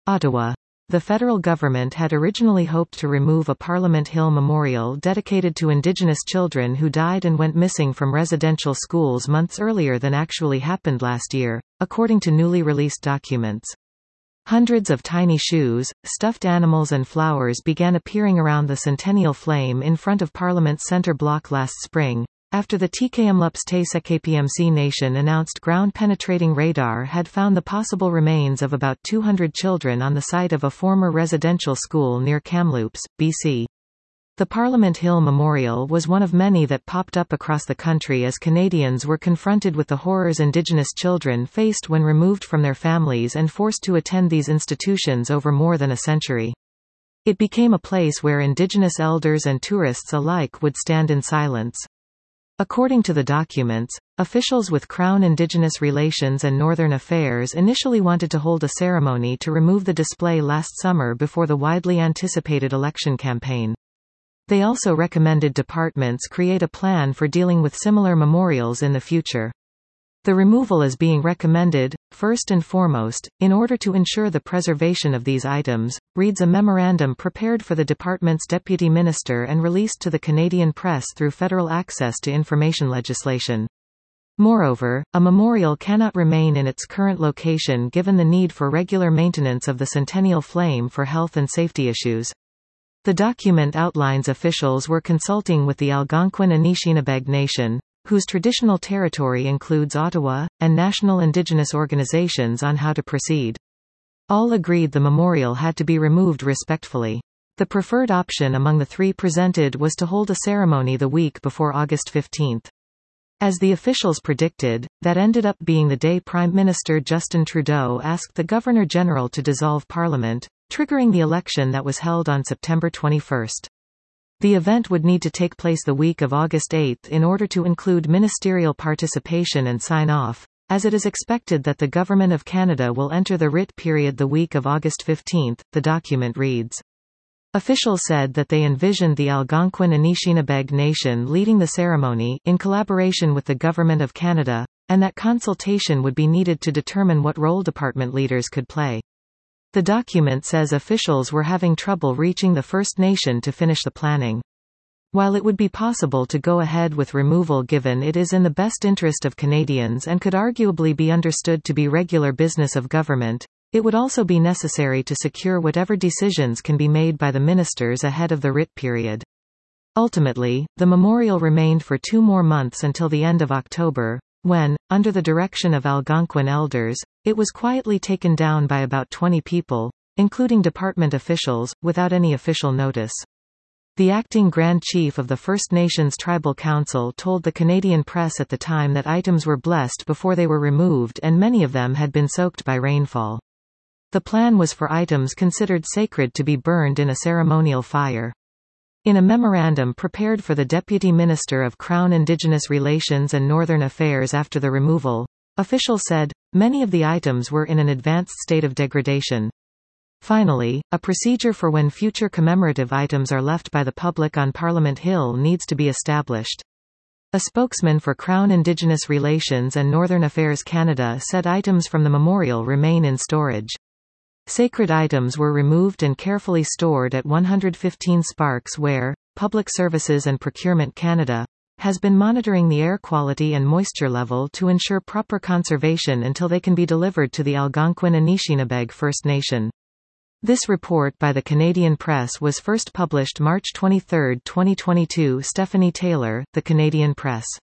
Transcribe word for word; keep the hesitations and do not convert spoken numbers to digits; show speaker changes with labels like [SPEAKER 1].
[SPEAKER 1] Ottawa. The federal government had originally hoped to remove a Parliament Hill memorial dedicated to Indigenous children who died and went missing from residential schools months earlier than actually happened last year, according to newly released documents. Hundreds of tiny shoes, stuffed animals and flowers began appearing around the Centennial Flame in front of Parliament's centre block last spring, after the T K M L U P S T A S A K P M C Nation announced ground-penetrating radar had found the possible remains of about two hundred children on the site of a former residential school near Kamloops, B C. The Parliament Hill Memorial was one of many that popped up across the country as Canadians were confronted with the horrors Indigenous children faced when removed from their families and forced to attend these institutions over more than a century. It became a place where Indigenous elders and tourists alike would stand in silence. According to the documents, officials with Crown Indigenous Relations and Northern Affairs initially wanted to hold a ceremony to remove the display last summer before the widely anticipated election campaign. They also recommended departments create a plan for dealing with similar memorials in the future. The removal is being recommended, first and foremost, in order to ensure the preservation of these items, reads a memorandum prepared for the department's deputy minister and released to the Canadian press through federal access to information legislation. Moreover, a memorial cannot remain in its current location given the need for regular maintenance of the Centennial Flame for health and safety issues. The document outlines officials were consulting with the Algonquin Anishinabeg Nation, whose traditional territory includes Ottawa, and national Indigenous organizations on how to proceed. All agreed the memorial had to be removed respectfully. The preferred option among the three presented was to hold a ceremony the week before August fifteenth. As the officials predicted, that ended up being the day Prime Minister Justin Trudeau asked the Governor-General to dissolve Parliament, triggering the election that was held on September twenty-first. The event would need to take place the week of August eighth in order to include ministerial participation and sign-off, as it is expected that the Government of Canada will enter the writ period the week of August fifteenth, the document reads. Officials said that they envisioned the Algonquin Anishinabeg Nation leading the ceremony, in collaboration with the Government of Canada, and that consultation would be needed to determine what role department leaders could play. The document says officials were having trouble reaching the First Nation to finish the planning. While it would be possible to go ahead with removal given it is in the best interest of Canadians and could arguably be understood to be regular business of government, it would also be necessary to secure whatever decisions can be made by the ministers ahead of the writ period. Ultimately, the memorial remained for two more months until the end of October, when, under the direction of Algonquin elders, it was quietly taken down by about twenty people, including department officials, without any official notice. The acting Grand Chief of the First Nations Tribal Council told the Canadian press at the time that items were blessed before they were removed and many of them had been soaked by rainfall. The plan was for items considered sacred to be burned in a ceremonial fire. In a memorandum prepared for the Deputy Minister of Crown Indigenous Relations and Northern Affairs after the removal, officials said, many of the items were in an advanced state of degradation. Finally, a procedure for when future commemorative items are left by the public on Parliament Hill needs to be established. A spokesman for Crown Indigenous Relations and Northern Affairs Canada said items from the memorial remain in storage. Sacred items were removed and carefully stored at one hundred fifteen Sparks where, Public Services and Procurement Canada, has been monitoring the air quality and moisture level to ensure proper conservation until they can be delivered to the Algonquin Anishinabeg First Nation. This report by the Canadian Press was first published March twenty-third, twenty twenty-two. Stephanie Taylor, The Canadian Press.